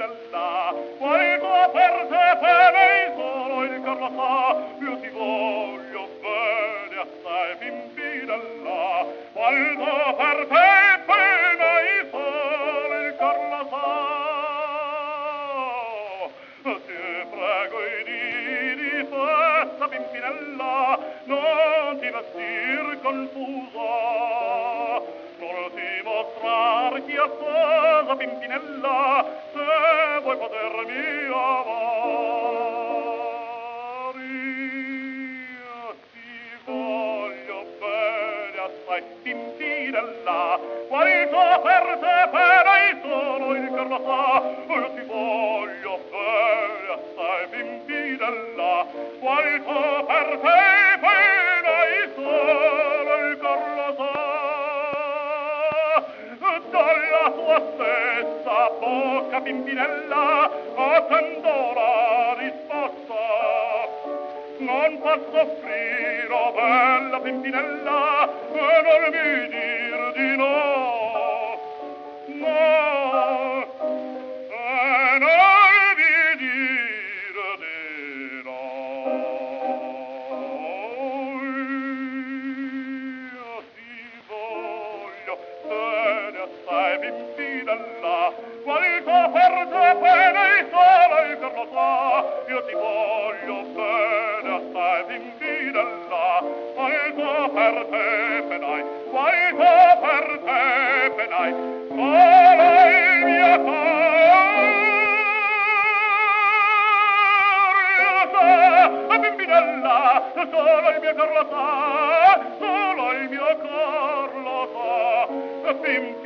pimpinella, guardo per te bene solo il cor lo sa, io ti voglio bene assai pimpinella, guardo per te bene solo il cor lo sa. Ti prego di questa pimpinella, non ti vestir confusa, non ti mostrar chiassosa pimpinella, se vuoi potermi amare. Io ti voglio bene assai pimpinella, guarito per te per solo il cor lo sa, io ti voglio bene assai pimpinella, guarito per te per solo il cor lo sa. Dalla tua stessa bocca pimpinella attendo la risposta, non posso offrire, oh bella pimpinella, e non mi dir di no, no, e non mi dir di no. Io ti voglio bene assai pimpinella, guarito per te bene solo il cor lo sa, io ti voglio bene assai pimpinella, guarito per te penai, guarito per te penai, solo il mio cor pimpinella, solo il mio cor lo sa, solo il mio cor lo sa, pimpinella.